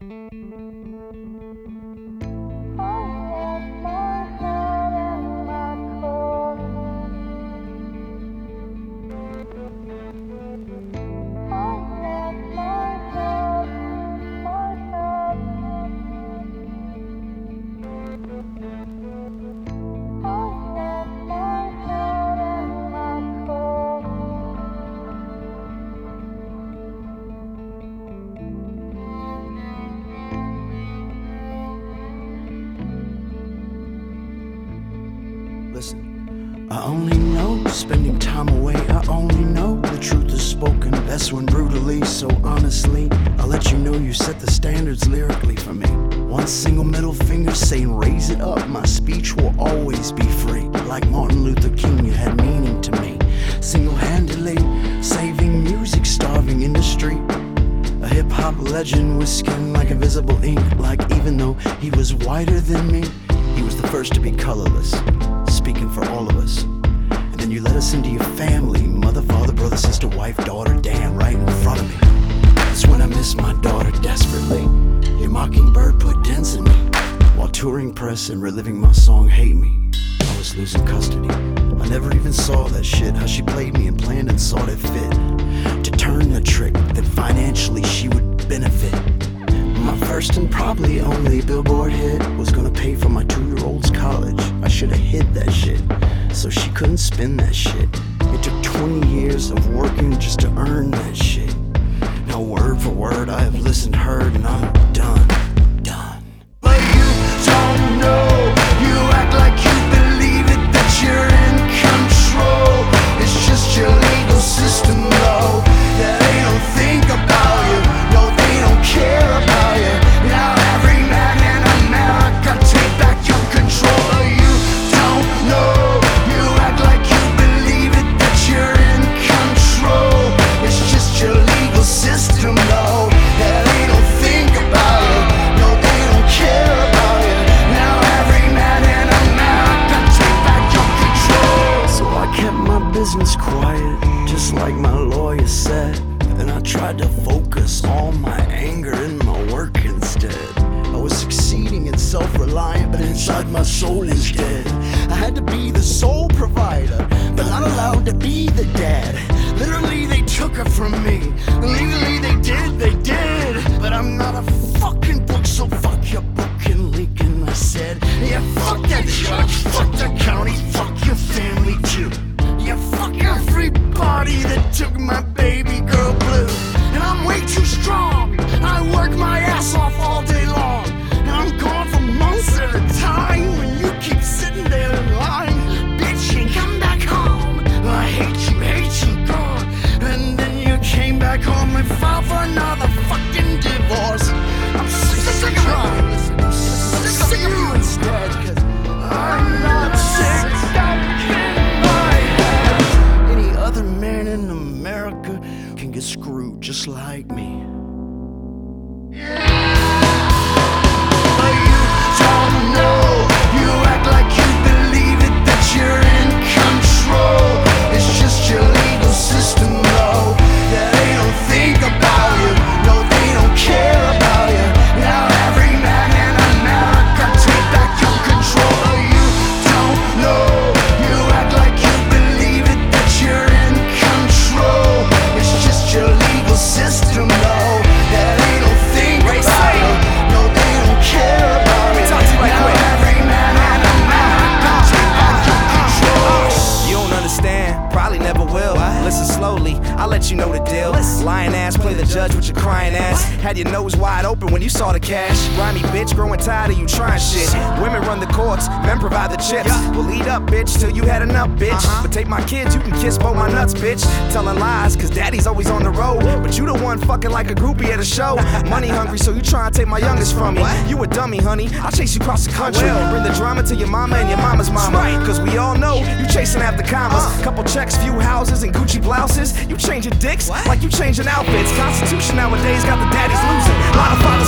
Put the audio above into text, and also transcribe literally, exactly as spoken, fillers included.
Listen, I only know spending time away. I only know the truth is spoken best when brutally. So honestly, I'll let you know you set the standards lyrically for me. One single middle finger saying raise it up. My speech will always be free. Like Martin Luther King, you had meaning to me. Single-handedly saving music, starving industry. A hip-hop legend with skin like invisible ink. Like even though he was whiter than me, he was the first to be colorless, speaking for all of us. And then you let us into your family, mother, father, brother, sister, wife, daughter, damn right in front of me. That's when I miss my daughter desperately. Your mockingbird put dents in me while touring press and reliving my song Hate Me. I was losing custody. I never even saw that shit, how she played me and planned and saw it fit to turn the trick that financially she would benefit. My first and probably only Billboard hit was gonna pay for my two-year-old's college. I should've hid that shit so she couldn't spend that shit. It took twenty years of working just to earn that shit. Now word for word I have listened, heard, and I'm done, done. But you don't know, you act like you believe it, that you're in control. It's just your legal system though, that they don't think about you, no they don't care about you. Now every man in America take back your control. But you don't know, you act like you believe it, that you're in control. It's just your legal system though, that they don't think about you, no they don't care about you. Now every man in America take back your control. So I kept my business quiet, just like my lawyer said. And I tried to focus all my anger in my work instead. I was succeeding and self-reliant, but inside my soul is dead. I had to be the sole provider, but not allowed to be the dad. Literally they took it from me. Legally they did, they did. But I'm not a fucking book, so fuck your book and Lincoln. I said, yeah, fuck that judge, fuck the county, fuck your family too. Yeah, fuck everybody that took my baby girl blue. And I'm way too strong, I work my ass off all day long. And I'm gone for months at a time when you keep sitting there in line, bitching, come back home. I hate you, hate you, gone. And then you came back home and filed for another fucking divorce. I'm sick of crying, listen, I'm sick of you instead, cause I'm not sick up in my head. Any other man in America can get screwed just like me. But you don't know, you act like you believe it, that you're in control. It's just your legal system though, that they don't think about you, no they don't care about you. Now every man in America take back your control. But you don't know, you act like you believe it, that you're in control. It's just your legal system though, that they don't think about you, no they don't care about you. Now every man in America take back your control. You don't understand, probably never will. Listen slowly, I'll let you know the deal. Lying ass, play the judge with your crying ass. Had your nose wide open when you saw the cash. Grimy bitch, growing tired of you trying shit. Women run the courts, men provide the chips. We'll eat up, bitch, till you had enough, bitch. But take my kids, you can kiss both my nuts, bitch. Telling lies, cause daddy's always on the road. But you the one fucking like a groupie at a show. Money hungry, so you try and take my youngest from me. You a dummy, honey, I'll chase you across the country. Bring the drama to your mama and your mama's mama. Cause we all know you chasing after commas. Couple checks, few houses, and Gucci blouses. You changing dicks like you changing outfits. Constitution nowadays got the daddies losing. A lot of fathers